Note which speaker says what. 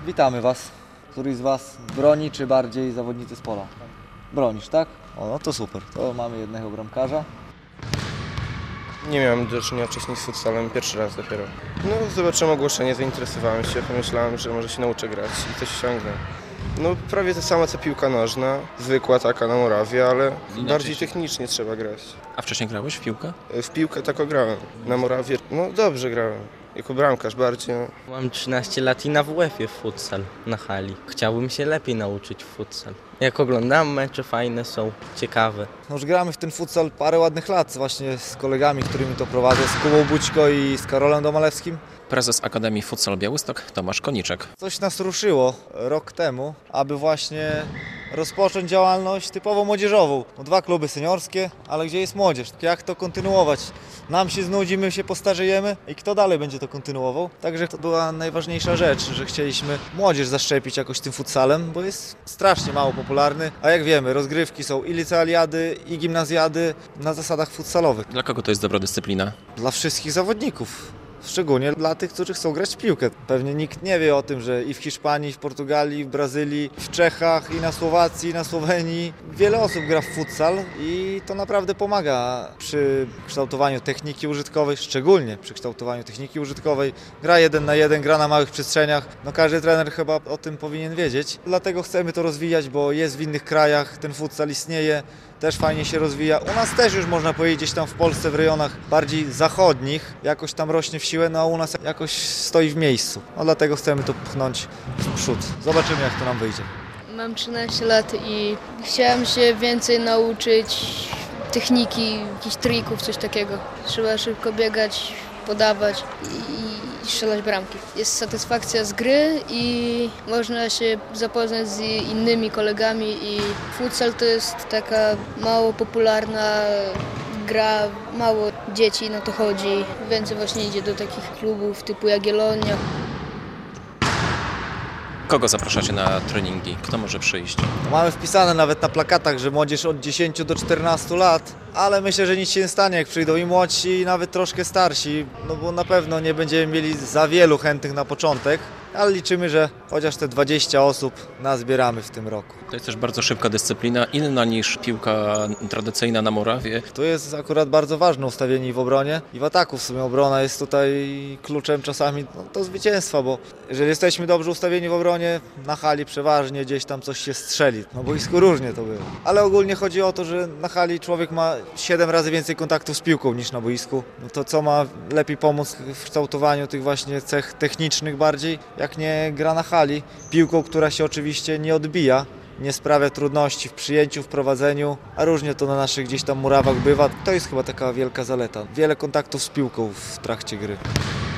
Speaker 1: Witamy Was. Któryś z Was broni, czy bardziej zawodnicy z pola? Bronisz, tak? O, no to super. To mamy jednego bramkarza.
Speaker 2: Nie miałem do czynienia wcześniej z futsalem, pierwszy raz dopiero. No, zobaczyłem ogłoszenie, zainteresowałem się, pomyślałem, że może się nauczę grać i coś osiągnę. No, prawie to samo co piłka nożna, zwykła taka na murawie, ale bardziej technicznie trzeba grać.
Speaker 3: A wcześniej grałeś w piłkę?
Speaker 2: W piłkę tak grałem, na murawie, no dobrze grałem. Jako bramkarz bardziej. No.
Speaker 4: Mam 13 lat i na WF-ie futsal na hali. Chciałbym się lepiej nauczyć futsal. Jak oglądam mecze, fajne są, ciekawe.
Speaker 1: No już gramy w ten futsal parę ładnych lat właśnie z kolegami, którymi to prowadzę, z Kubą Bućko i z Karolem Domalewskim.
Speaker 3: Prezes Akademii Futsal Białystok Tomasz Koniczek.
Speaker 1: Coś nas ruszyło rok temu, aby właśnie rozpocząć działalność typowo młodzieżową. No, 2 kluby seniorskie, ale gdzie jest młodzież? Jak to kontynuować? Nam się znudzi, my się postarzejemy i kto dalej będzie to kontynuował? Także to była najważniejsza rzecz, że chcieliśmy młodzież zaszczepić jakoś tym futsalem, bo jest strasznie mało popularny. A jak wiemy, rozgrywki są i licealiady, i gimnazjady na zasadach futsalowych.
Speaker 3: Dla kogo to jest dobra dyscyplina?
Speaker 1: Dla wszystkich zawodników. Szczególnie dla tych, którzy chcą grać w piłkę. Pewnie nikt nie wie o tym, że i w Hiszpanii, w Portugalii, w Brazylii, w Czechach, i na Słowacji, i na Słowenii wiele osób gra w futsal i to naprawdę pomaga przy kształtowaniu techniki użytkowej, szczególnie przy kształtowaniu techniki użytkowej. Gra 1 na 1, gra na małych przestrzeniach. No każdy trener chyba o tym powinien wiedzieć. Dlatego chcemy to rozwijać, bo jest w innych krajach, ten futsal istnieje. Też fajnie się rozwija. U nas też już można powiedzieć gdzieś tam w Polsce, w rejonach bardziej zachodnich, jakoś tam rośnie w siłę, no a u nas jakoś stoi w miejscu. No dlatego chcemy to pchnąć w przód. Zobaczymy, jak to nam wyjdzie.
Speaker 5: Mam 13 lat i chciałem się więcej nauczyć techniki, jakichś trików, coś takiego. Trzeba szybko biegać, podawać i strzelać bramki. Jest satysfakcja z gry i można się zapoznać z innymi kolegami i futsal to jest taka mało popularna gra, mało dzieci na to chodzi. Więcej właśnie idzie do takich klubów typu Jagiellonia.
Speaker 3: Kogo zapraszacie na treningi? Kto może przyjść?
Speaker 1: Mamy wpisane nawet na plakatach, że młodzież od 10 do 14 lat, ale myślę, że nic się nie stanie, jak przyjdą i młodsi, i nawet troszkę starsi, no bo na pewno nie będziemy mieli za wielu chętnych na początek, ale liczymy, że chociaż te 20 osób nazbieramy w tym roku.
Speaker 3: To jest też bardzo szybka dyscyplina, inna niż piłka tradycyjna na murawie.
Speaker 1: Tu jest akurat bardzo ważne ustawienie w obronie i w ataku. W sumie obrona jest tutaj kluczem czasami do zwycięstwa, bo jeżeli jesteśmy dobrze ustawieni w obronie, na hali przeważnie gdzieś tam coś się strzeli. No boisku różnie to było. Ale ogólnie chodzi o to, że na hali człowiek ma 7 razy więcej kontaktów z piłką niż na boisku. No to co ma lepiej pomóc w kształtowaniu tych właśnie cech technicznych bardziej, jak nie gra na hali, piłką, która się oczywiście nie odbija, nie sprawia trudności w przyjęciu, w prowadzeniu, a różnie to na naszych gdzieś tam murawach bywa. To jest chyba taka wielka zaleta. Wiele kontaktów z piłką w trakcie gry.